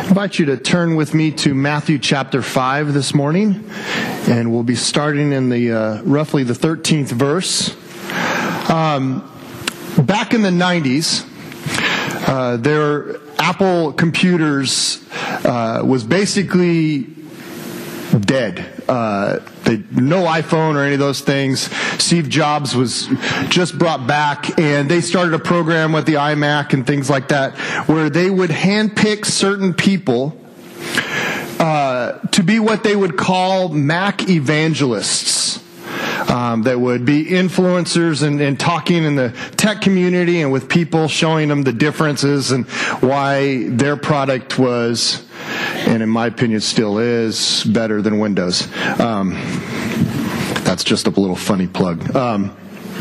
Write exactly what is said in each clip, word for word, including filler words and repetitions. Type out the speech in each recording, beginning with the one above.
invite you to turn with me to Matthew chapter five this morning, and we'll be starting in the uh, roughly the thirteenth verse. Um, back in the nineties, uh, their Apple computers uh, was basically dead. Uh, they, no iPhone or any of those things. Steve Jobs was just brought back, and they started a program with the iMac and things like that, where they would handpick certain people uh, to be what they would call Mac evangelists. Um, that would be influencers and, and talking in the tech community and with people, showing them the differences and why their product was, and in my opinion still is, better than Windows. Um, that's just a little funny plug. Um,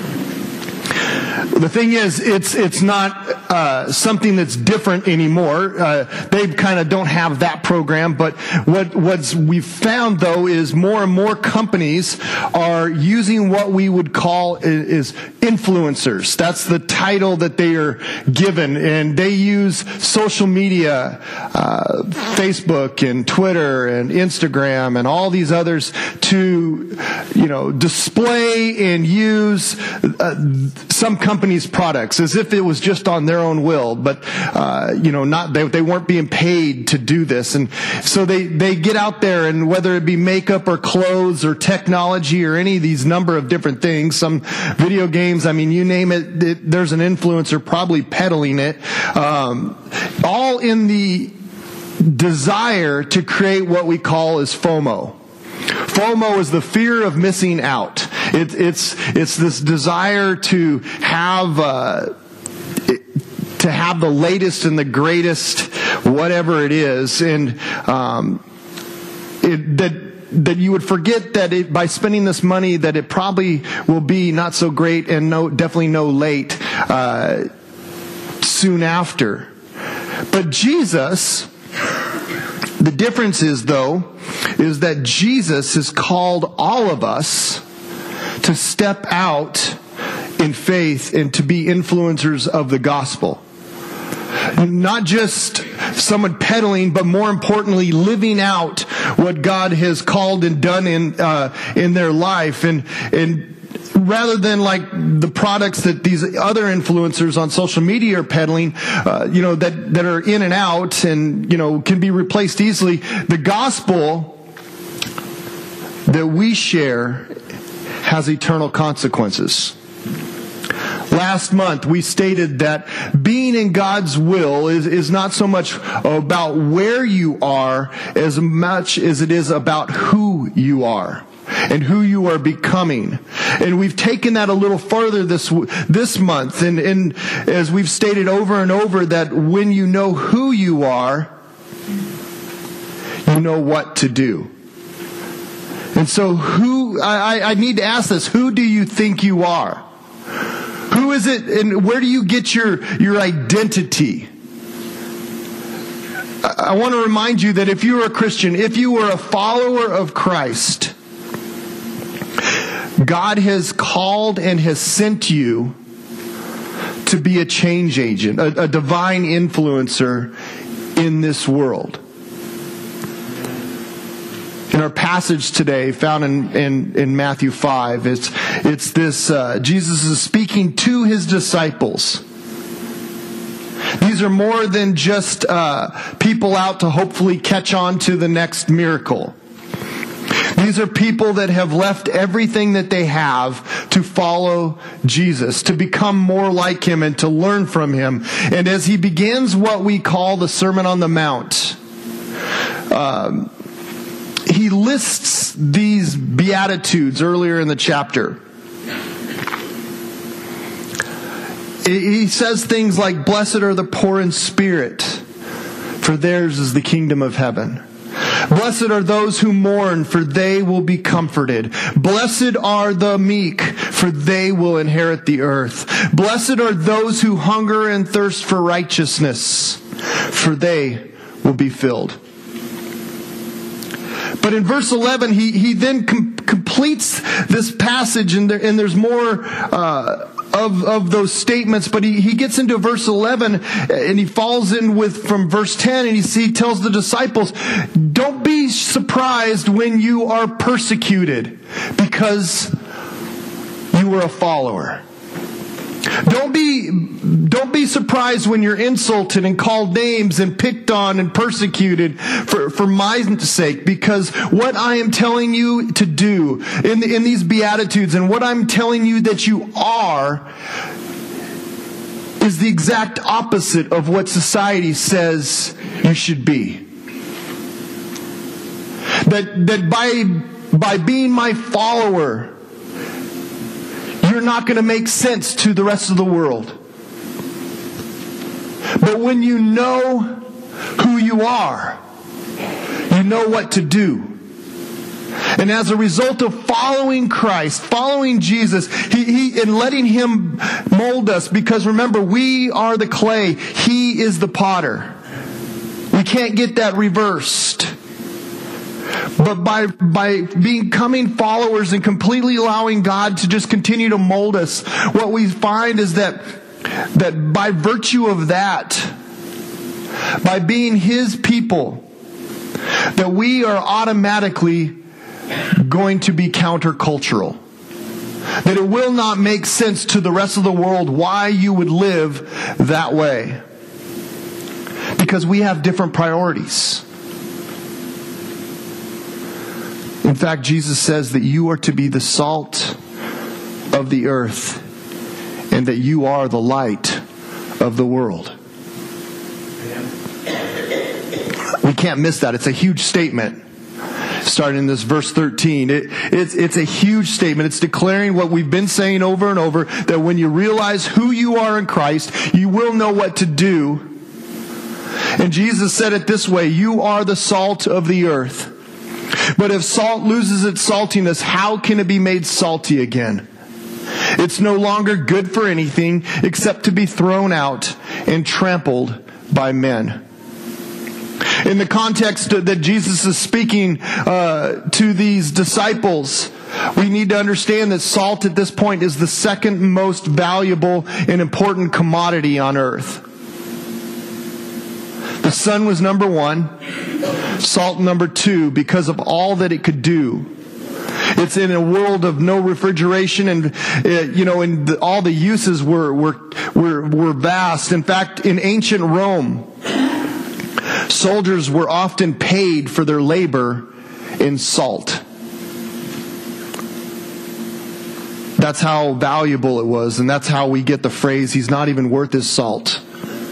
the thing is, it's it's not uh, something that's different anymore. Uh, they kind of don't have that program. But what what's we've found though is more and more companies are using what we would call is, is influencers. That's the title that they are given, and they use social media, uh, Facebook and Twitter and Instagram and all these others to, you know, display and use uh, some companies' products as if it was just on their own will, but uh, you know, not they, they weren't being paid to do this, and so they they get out there, and whether it be makeup or clothes or technology or any of these number of different things, some video games, I mean, you name it, it there's an influencer probably peddling it, um, all in the desire to create what we call as FOMO. FOMO is the fear of missing out. It, it's it's this desire to have uh, to have the latest and the greatest, whatever it is, and um, it, that that you would forget that it, by spending this money, that it probably will be not so great and no definitely no late uh, soon after. But Jesus, the difference is though, is that Jesus has called all of us to step out in faith and to be influencers of the gospel. Not just someone peddling, but more importantly, living out what God has called and done in uh, in their life, and and rather than like the products that these other influencers on social media are peddling, uh, you know, that that are in and out and, you know, can be replaced easily. The gospel that we share has eternal consequences. Last month, we stated that being in God's will is, is not so much about where you are as much as it is about who you are and who you are becoming. And we've taken that a little further this this month. And, and as we've stated over and over, that when you know who you are, you know what to do. And so who, I, I need to ask this, who do you think you are? Who is it, and where do you get your, your identity? I, I want to remind you that if you are a Christian, if you are a follower of Christ, God has called and has sent you to be a change agent, a, a divine influencer in this world. In our passage today, found in, in, in Matthew five, it's, it's this, uh, Jesus is speaking to his disciples. These are more than just uh, people out to hopefully catch on to the next miracle. These are people that have left everything that they have to follow Jesus, to become more like him and to learn from him. And as he begins what we call the Sermon on the Mount, um, he lists these Beatitudes earlier in the chapter. He says things like, "Blessed are the poor in spirit, for theirs is the kingdom of heaven. Blessed are those who mourn, for they will be comforted. Blessed are the meek, for they will inherit the earth. Blessed are those who hunger and thirst for righteousness, for they will be filled." But in verse eleven, he, he then com- completes this passage, and, there, and there's more uh, of, of those statements, but he, he gets into verse eleven and he falls in with from verse ten, and he, he tells the disciples, don't be surprised when you are persecuted because you were a follower. Don't be, don't be surprised when you're insulted and called names and picked on and persecuted for, for my sake, because what I am telling you to do in, the, in these Beatitudes and what I'm telling you that you are is the exact opposite of what society says you should be. That, that by, by being my follower, you're not going to make sense to the rest of the world. But when you know who you are, you know what to do. And as a result of following Christ, following Jesus, he, he, and letting Him mold us, because remember, we are the clay, He is the potter. We can't get that reversed. But by by becoming followers and completely allowing God to just continue to mold us, what we find is that that by virtue of that, by being His people, that we are automatically going to be countercultural. That it will not make sense to the rest of the world why you would live that way. Because we have different priorities. In fact, Jesus says that you are to be the salt of the earth and that you are the light of the world. We can't miss that. It's a huge statement. Starting in this verse thirteen, it, it's, it's a huge statement. It's declaring what we've been saying over and over, that when you realize who you are in Christ, you will know what to do. And Jesus said it this way, you are the salt of the earth. But if salt loses its saltiness, how can it be made salty again? It's no longer good for anything except to be thrown out and trampled by men. In the context that Jesus is speaking uh, to these disciples, we need to understand that salt at this point is the second most valuable and important commodity on earth. The sun was number one, salt number two, because of all that it could do. It's in a world of no refrigeration, and uh, you know, and the, all the uses were were were were vast. In fact, in ancient Rome, soldiers were often paid for their labor in salt. That's how valuable it was, and that's how we get the phrase, he's not even worth his salt.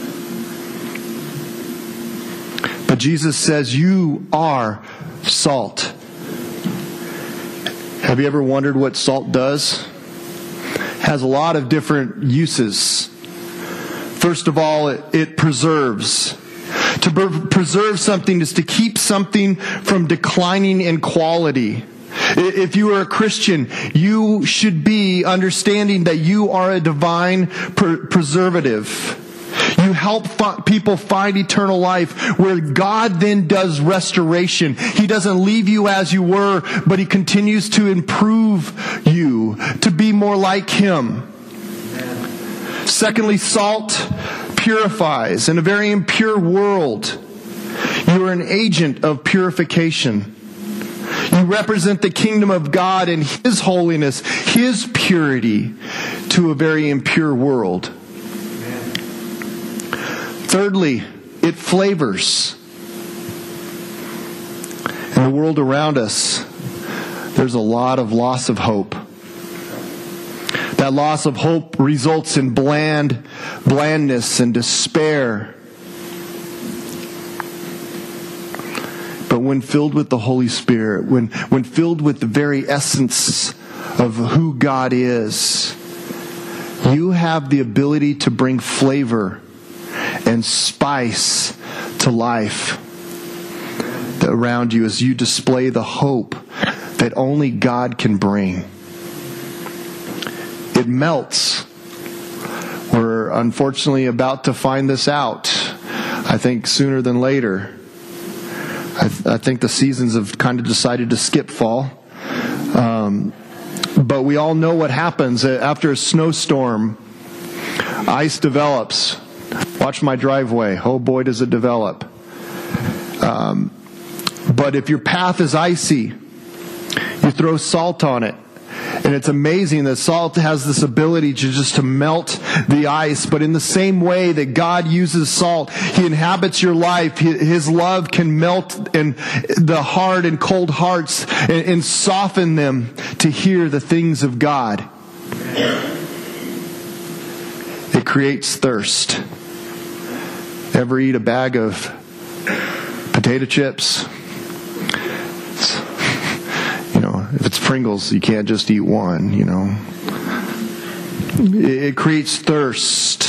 But Jesus says, you are salt. Have you ever wondered what salt does? It has a lot of different uses. First of all, it, it preserves. To pre- preserve something is to keep something from declining in quality. If you are a Christian, you should be understanding that you are a divine per- preservative. You help fi- people find eternal life, where God then does restoration. He doesn't leave you as you were, but He continues to improve you to be more like Him. Amen. Secondly, salt purifies. In a very impure world, you are an agent of purification. You represent the kingdom of God and His holiness, His purity to a very impure world. Thirdly, it flavors. In the world around us, there's a lot of loss of hope. That loss of hope results in bland, blandness and despair. But when filled with the Holy Spirit, when, when filled with the very essence of who God is, you have the ability to bring flavor and spice to life around you as you display the hope that only God can bring. It melts. We're unfortunately about to find this out, I think sooner than later. I, th- I think the seasons have kind of decided to skip fall. Um, but we all know what happens after a snowstorm. Ice develops. Watch my driveway. Oh boy, does it develop. Um, but if your path is icy, you throw salt on it. And it's amazing that salt has this ability to just to melt the ice. But in the same way that God uses salt, He inhabits your life. His love can melt in the hard and cold hearts and, and soften them to hear the things of God. It creates thirst. Ever eat a bag of potato chips? If it's Pringles, you can't just eat one, you know. It creates thirst.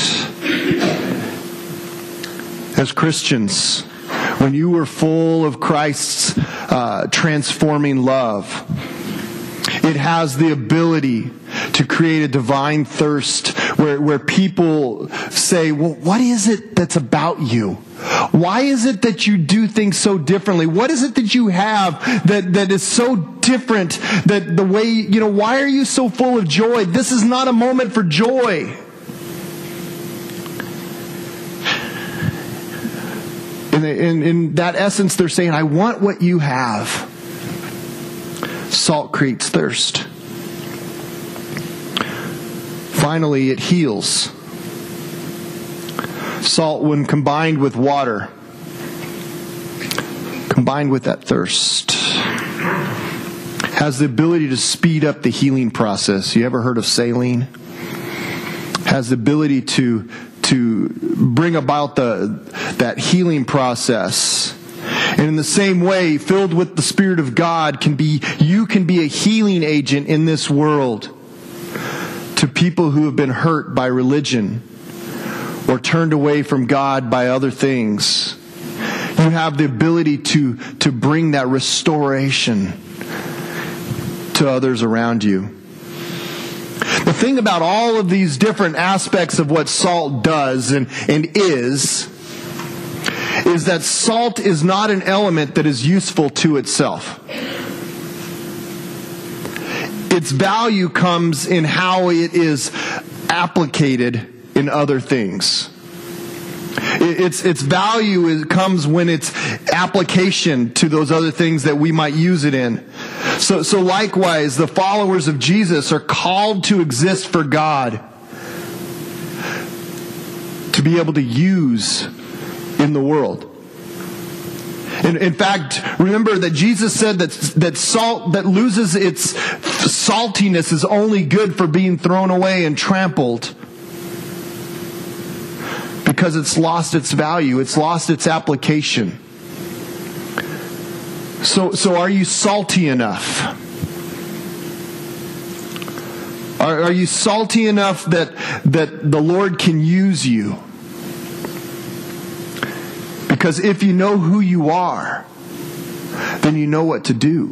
As Christians, when you were full of Christ's uh, transforming love, it has the ability to create a divine thirst where, where people say, well, what is it that's about you? Why is it that you do things so differently? What is it that you have that, that is so different that the way, you know, why are you so full of joy? This is not a moment for joy. In, in, in that essence, they're saying, I want what you have. Salt creates thirst. Finally, it heals. Salt, when combined with water, combined with that thirst, has the ability to speed up the healing process. You ever heard of saline? Has the ability to to bring about the that healing process. And in the same way, filled with the Spirit of God, can be you can be a healing agent in this world to people who have been hurt by religion or turned away from God by other things. You have the ability to, to bring that restoration to others around you. The thing about all of these different aspects of what salt does and, and is, is that salt is not an element that is useful to itself. Its value comes in how it is applicated in other things. Its its value comes when its application to those other things that we might use it in. So so likewise, the followers of Jesus are called to exist for God, to be able to use in the world. In, in fact, remember that Jesus said that that salt that loses its saltiness is only good for being thrown away and trampled. Because it's lost its value, it's lost its application. So, so are you salty enough? Are, are you salty enough that that the Lord can use you? Because if you know who you are, then you know what to do.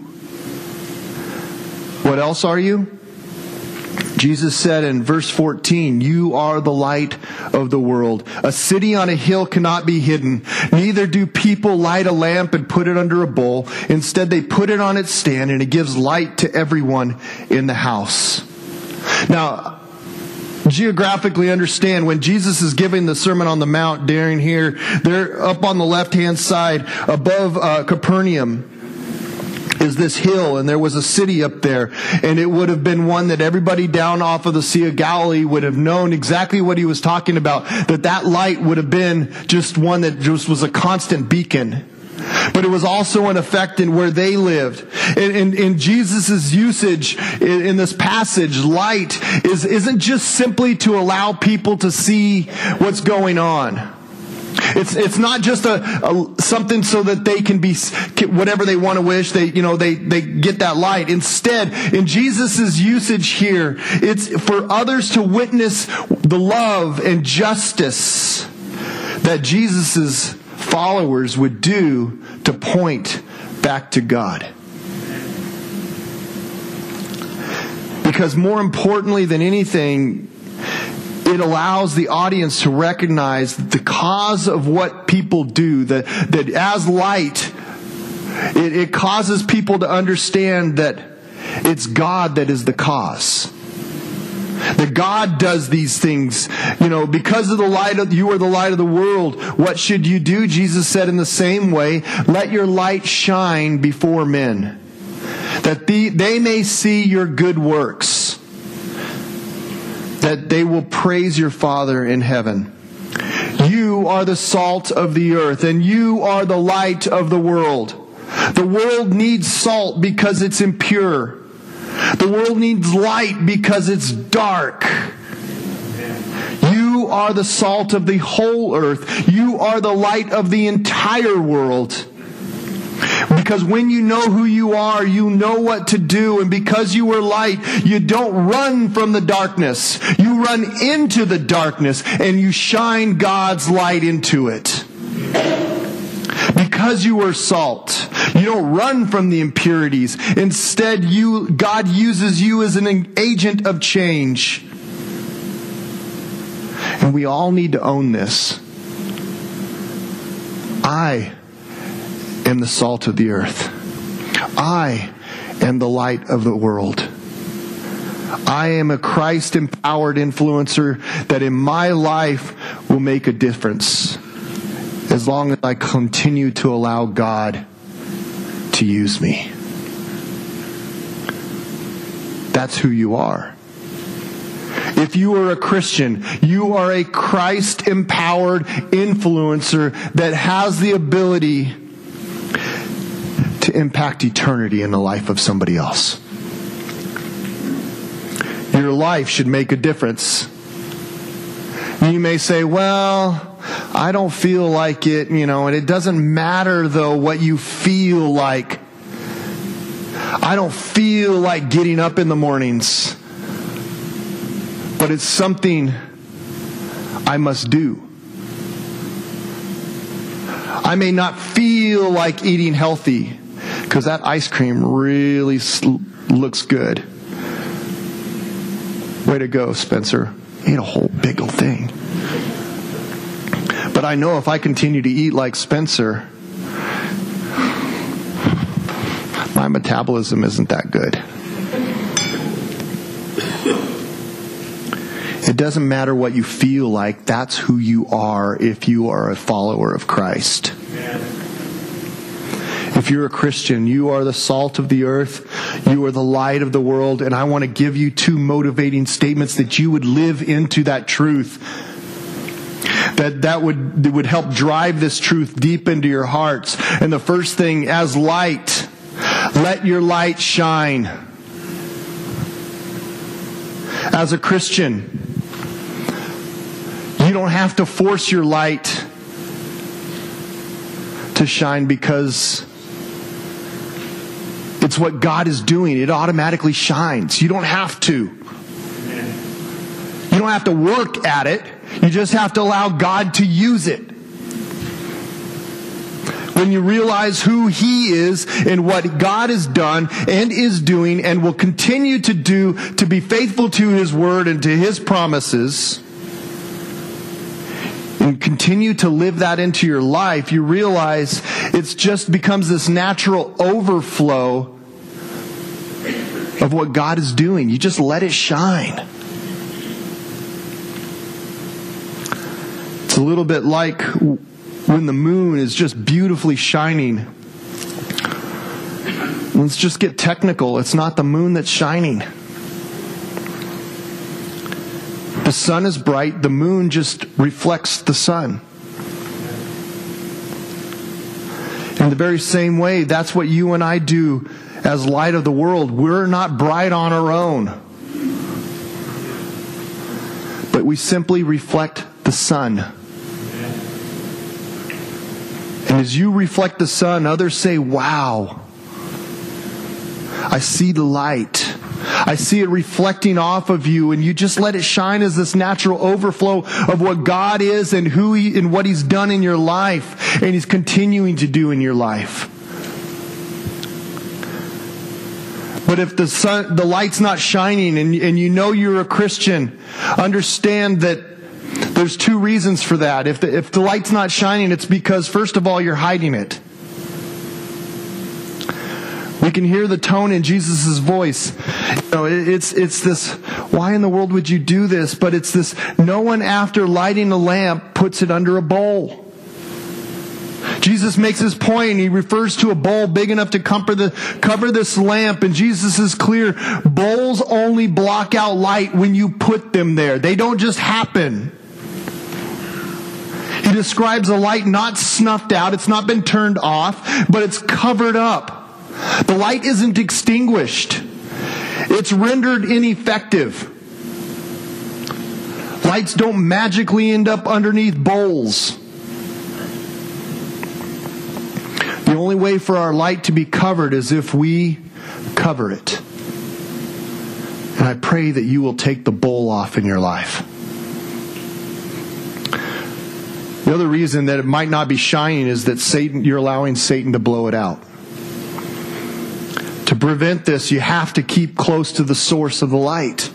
What else are you? Jesus said in verse fourteen, you are the light of the world. A city on a hill cannot be hidden. Neither do people light a lamp and put it under a bowl. Instead, they put it on its stand, and it gives light to everyone in the house. Now, geographically understand, when Jesus is giving the Sermon on the Mount during here, they're up on the left-hand side above uh, Capernaum is this hill, and there was a city up there, and it would have been one that everybody down off of the Sea of Galilee would have known exactly what he was talking about, that that light would have been just one that just was a constant beacon. But it was also an effect in where they lived. In, in, in Jesus' usage in, in this passage, light is, isn't just simply to allow people to see what's going on. It's it's not just a, a something so that they can be whatever they want to wish. They you know they they get that light. Instead, in Jesus' usage here, it's for others to witness the love and justice that Jesus' followers would do to point back to God. Because more importantly than anything, it allows the audience to recognize the cause of what people do, that, that as light, it, it causes people to understand that It's God that is the cause. That God does these things, you know, because of the light of, you are the light of the world. What should you do? Jesus said in the same way, let your light shine before men, that the, they may see your good works, that they will praise your Father in heaven. You are the salt of the earth, and you are the light of the world. The world needs salt because it's impure. The world needs light because it's dark. You are the salt of the whole earth. You are the light of the entire world. Because when you know who you are, you know what to do. And because you are light, you don't run from the darkness. You run into the darkness and you shine God's light into it. Because you are salt, you don't run from the impurities. Instead, you, God uses you as an agent of change. And we all need to own this. I am the salt of the earth. I am the light of the world. I am a Christ-empowered influencer that in my life will make a difference as long as I continue to allow God to use me. That's who you are. If you are a Christian, you are a Christ-empowered influencer that has the ability to impact eternity in the life of somebody else. Your life should make a difference. You may say, well, I don't feel like it, you know, and it doesn't matter, though, what you feel like. I don't feel like getting up in the mornings, but it's something I must do. I may not feel like eating healthy because that ice cream really sl- looks good. Way to go, Spencer. Ate a whole big old thing. But I know if I continue to eat like Spencer, my metabolism isn't that good. It doesn't matter what you feel like. That's who you are if you are a follower of Christ. If you're a Christian, you are the salt of the earth. You are the light of the world. And I want to give you two motivating statements that you would live into that truth. That that would, that would help drive this truth deep into your hearts. And the first thing, as light, let your light shine. As a Christian, you don't have to force your light to shine because it's what God is doing. It automatically shines. You don't have to. You don't have to work at it. You just have to allow God to use it. When you realize who He is and what God has done and is doing and will continue to do to be faithful to His word and to His promises, and continue to live that into your life, you realize it just becomes this natural overflow of what God is doing. You just let it shine. It's a little bit like when the moon is just beautifully shining. Let's just get technical. It's not the moon that's shining. The sun is bright. The moon just reflects the sun. In the very same way, that's what you and I do as light of the world. We're not bright on our own, but we simply reflect the sun. And as you reflect the sun, others say, wow, I see the light. I see it reflecting off of you, and you just let it shine as this natural overflow of what God is and who He and what He's done in your life and He's continuing to do in your life. But if the sun, the light's not shining and, and you know you're a Christian, understand that there's two reasons for that. If the, if the light's not shining, it's because, first of all, you're hiding it. We can hear the tone in Jesus' voice. You know, it's it's this, why in the world would you do this? But it's this, no one after lighting a lamp puts it under a bowl. Jesus makes his point, and he refers to a bowl big enough to cover, the, cover this lamp. And Jesus is clear, bowls only block out light when you put them there. They don't just happen. He describes a light not snuffed out. It's not been turned off, but it's covered up. The light isn't extinguished. It's rendered ineffective. Lights don't magically end up underneath bowls. The only way for our light to be covered is if we cover it. And I pray that you will take the bowl off in your life. The other reason that it might not be shining is that Satan, you're allowing Satan to blow it out. To prevent this, you have to keep close to the source of the light.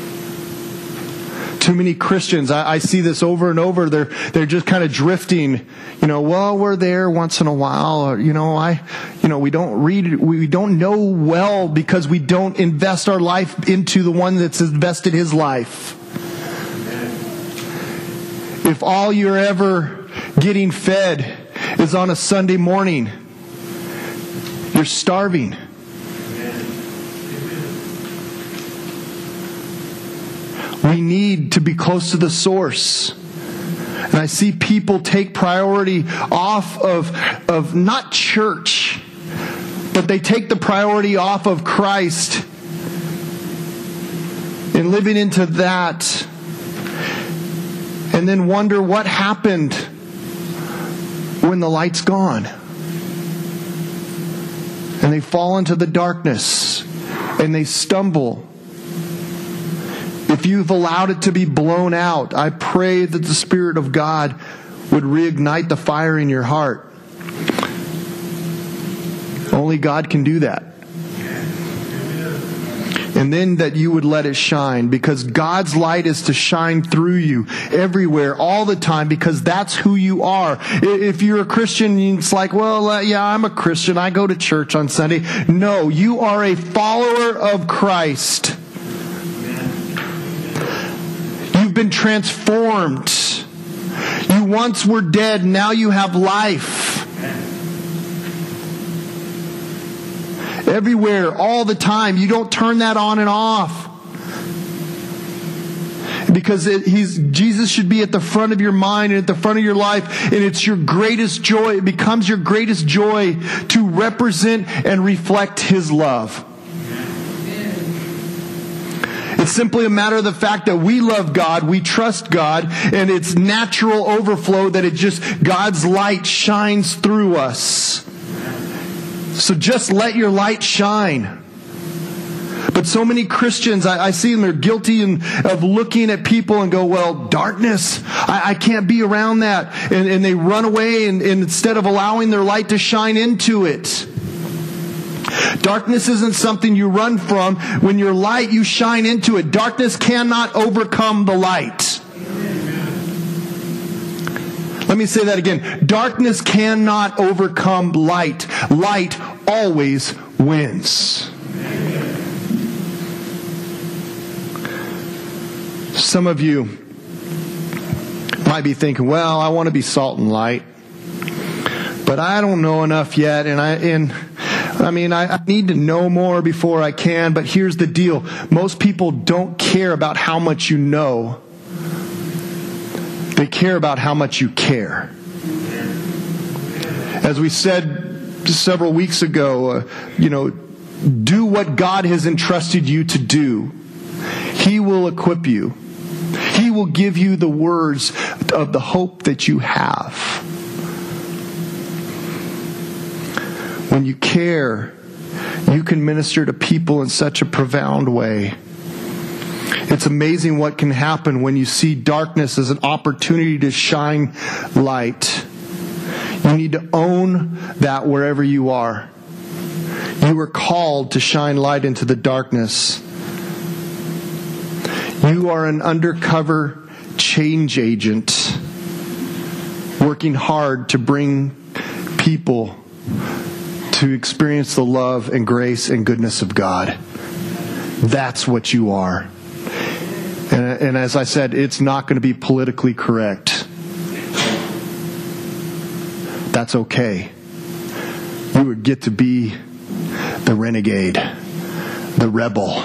Too many Christians, I, I see this over and over, they're they're just kind of drifting. You know, well, we're there once in a while, or, you know, I, you know, we don't read, we don't know well because we don't invest our life into the one that's invested his life. If all you're ever getting fed is on a Sunday morning, you're starving. We need to be close to the source. And I see people take priority off of, of not church, but they take the priority off of Christ and living into that. And then wonder what happened when the light's gone. And they fall into the darkness and they stumble. If you've allowed it to be blown out, I pray that the Spirit of God would reignite the fire in your heart. Only God can do that. And then that you would let it shine, because God's light is to shine through you everywhere, all the time, because that's who you are. If you're a Christian, it's like, well, uh, yeah, I'm a Christian. I go to church on Sunday. No, you are a follower of Christ. You've been transformed. You once were dead, now you have life. Everywhere, all the time. You don't turn that on and off. Because it, he's, Jesus should be at the front of your mind and at the front of your life. And it's your greatest joy. It becomes your greatest joy to represent and reflect His love. It's simply a matter of the fact that we love God, we trust God, and it's natural overflow that it just, God's light shines through us. So just let your light shine. But so many Christians, I, I see them, they're guilty in, of looking at people and go, well, darkness, I, I can't be around that. And, and they run away and, and instead of allowing their light to shine into it. Darkness isn't something you run from. When your light, you shine into it. Darkness cannot overcome the light. Let me say that again. Darkness cannot overcome light. Light always wins. Some of you might be thinking, well, I want to be salt and light, but I don't know enough yet, and I and I mean, I, I need to know more before I can, but here's the deal. Most people don't care about how much you know. They care about how much you care. As we said several weeks ago, uh, you know, do what God has entrusted you to do. He will equip you. He will give you the words of the hope that you have. When you care, you can minister to people in such a profound way. It's amazing what can happen when you see darkness as an opportunity to shine light. You need to own that wherever you are. You are called to shine light into the darkness. You are an undercover change agent, working hard to bring people to experience the love and grace and goodness of God. That's what you are. And, and as I said, it's not going to be politically correct. That's okay. You would get to be the renegade, the rebel.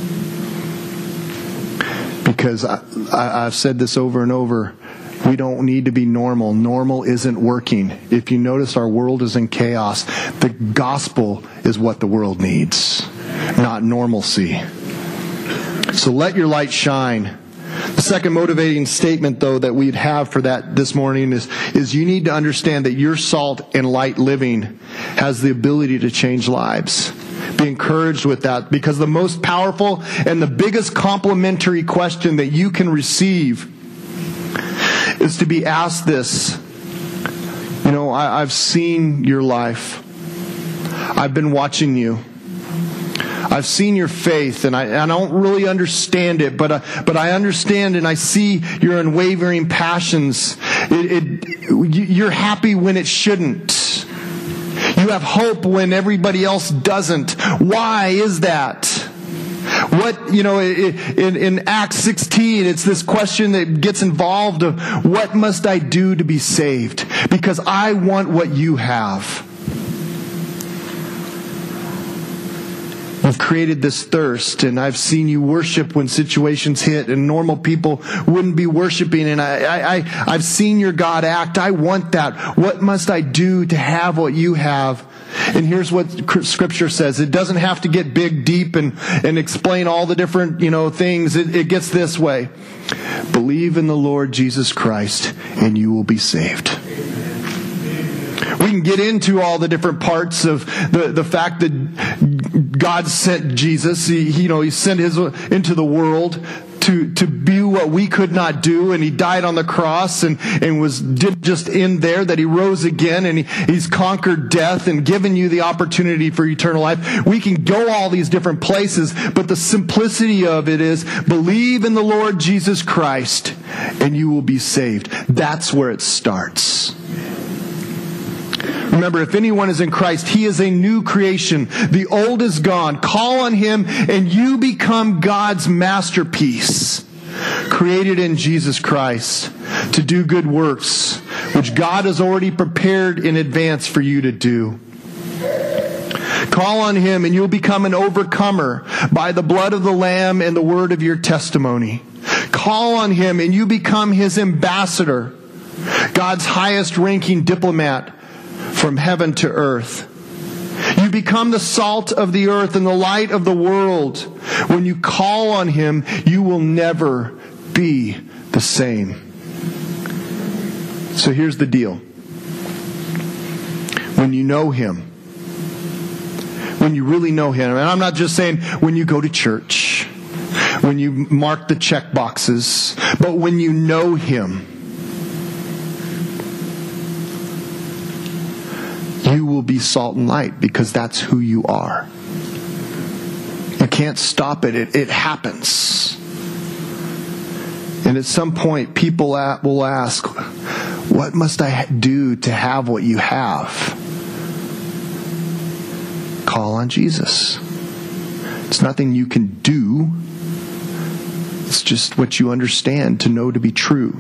Because I, I, I've said this over and over, we don't need to be normal. Normal isn't working. If you notice, our world is in chaos. The gospel is what the world needs, not normalcy. So let your light shine. The second motivating statement, though, that we'd have for that this morning is, is you need to understand that your salt and light living has the ability to change lives. Be encouraged with that, because the most powerful and the biggest complimentary question that you can receive is to be asked this. You know, I, I've seen your life. I've been watching you. I've seen your faith, and I, I don't really understand it, but uh, but I understand and I see your unwavering passions. It, it, you're happy when it shouldn't. You have hope when everybody else doesn't. Why is that? What, you know, in, in Acts sixteen, it's this question that gets involved of, what must I do to be saved? Because I want what you have. You've created this thirst, and I've seen you worship when situations hit and normal people wouldn't be worshiping, and I, I, I, I've seen your God act. I want that. What must I do to have what you have? And here's what Scripture says. It doesn't have to get big, deep, and, and explain all the different, you know, things. It, it gets this way. Believe in the Lord Jesus Christ, and you will be saved. We can get into all the different parts of the, the fact that God sent Jesus. He, you know, He sent His into the world to, to do what we could not do, and He died on the cross and, and was did just in there, that He rose again, and he, He's conquered death and given you the opportunity for eternal life. We can go all these different places, but the simplicity of it is, believe in the Lord Jesus Christ and you will be saved. That's where it starts. Remember, if anyone is in Christ, he is a new creation. The old is gone. Call on Him and you become God's masterpiece, created in Jesus Christ to do good works, which God has already prepared in advance for you to do. Call on Him and you'll become an overcomer by the blood of the Lamb and the word of your testimony. Call on Him and you become His ambassador, God's highest ranking diplomat from heaven to earth. You become the salt of the earth and the light of the world. When you call on Him, you will never be the same. So here's the deal. When you know Him, when you really know Him, and I'm not just saying when you go to church, when you mark the check boxes, but when you know Him, you will be salt and light, because that's who you are. You can't stop it. It, it happens. And at some point, people will ask, what must I do to have what you have? Call on Jesus. It's nothing you can do. It's just what you understand to know to be true.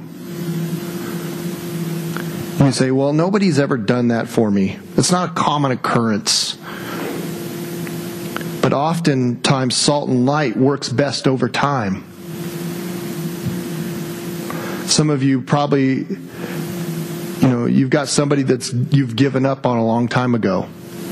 You say, well, nobody's ever done that for me. It's not a common occurrence. But oftentimes, salt and light works best over time. Some of you probably, you know, you've got somebody that's you've given up on a long time ago.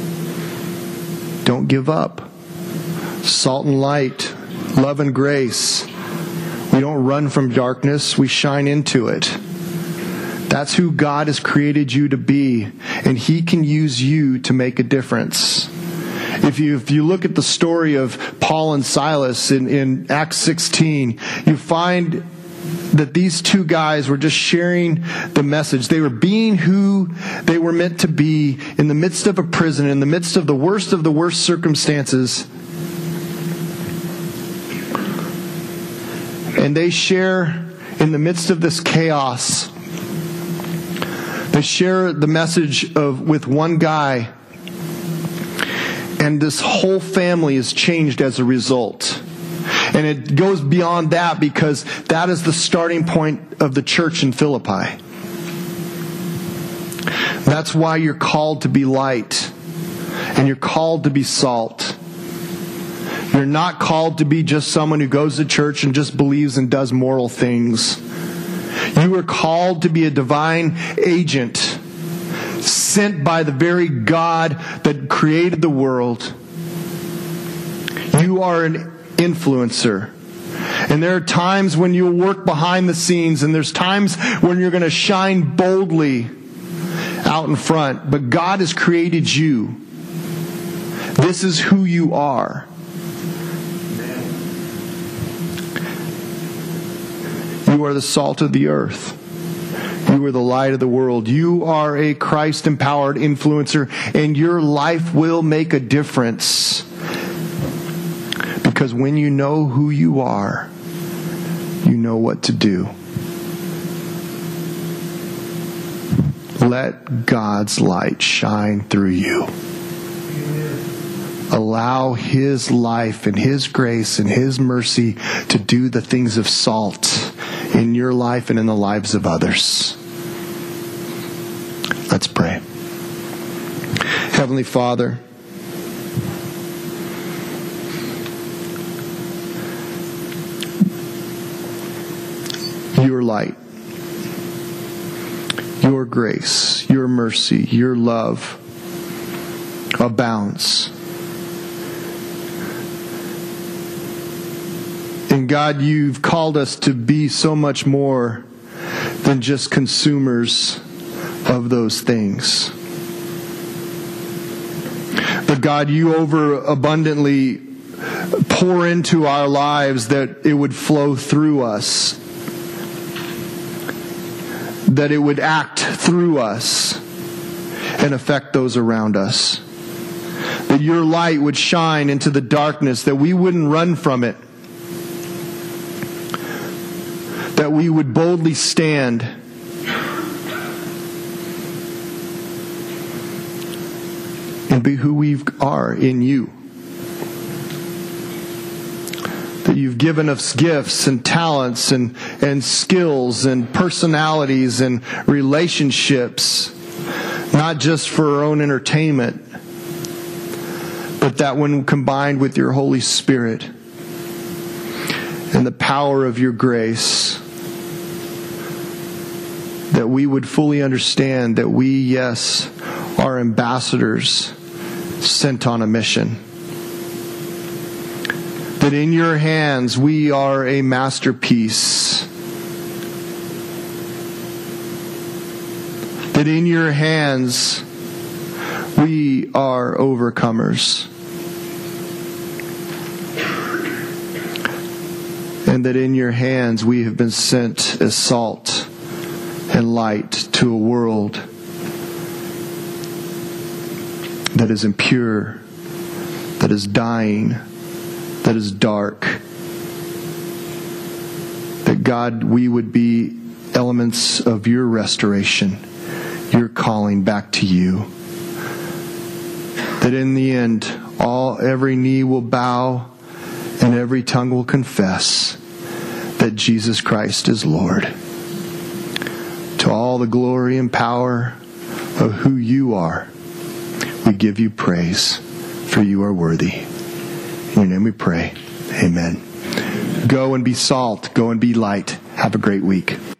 Don't give up. Salt and light, love and grace. We don't run from darkness. We shine into it. That's who God has created you to be, and He can use you to make a difference. If you if you look at the story of Paul and Silas in, in Acts sixteen, you find that these two guys were just sharing the message. They were being who they were meant to be in the midst of a prison, in the midst of the worst of the worst circumstances. And they share in the midst of this chaos. They share the message of with one guy And this whole family is changed as a result. And it goes beyond that because that is the starting point of the church in Philippi. That's why you're called to be light. And you're called to be salt. You're not called to be just someone who goes to church and just believes and does moral things. You are called to be a divine agent sent by the very God that created the world. You are an influencer. And there are times when you'll work behind the scenes, and there's times when you're going to shine boldly out in front. But God has created you. This is who you are. You are the salt of the earth. You are the light of the world. You are a Christ-empowered influencer, and your life will make a difference. Because when you know who you are, you know what to do. Let God's light shine through you. Allow His life and His grace and His mercy to do the things of salt in your life and in the lives of others. Let's pray. Heavenly Father, your light, your grace, your mercy, your love abounds. And God, you've called us to be so much more than just consumers of those things. But God, you over abundantly pour into our lives that it would flow through us, that it would act through us and affect those around us. That your light would shine into the darkness, that we wouldn't run from it, that we would boldly stand and be who we are in you. That you've given us gifts and talents and, and skills and personalities and relationships, not just for our own entertainment, but that when combined with your Holy Spirit and the power of your grace, that we would fully understand that we, yes, are ambassadors sent on a mission. That in your hands we are a masterpiece. That in your hands we are overcomers. And that in your hands we have been sent as salt and light to a world that is impure, that is dying, that is dark. That God, we would be elements of your restoration, your calling back to you. That in the end, all every knee will bow and every tongue will confess that Jesus Christ is Lord. To all the glory and power of who you are, we give you praise, for you are worthy. In your name we pray. Amen. Go and be salt. Go and be light. Have a great week.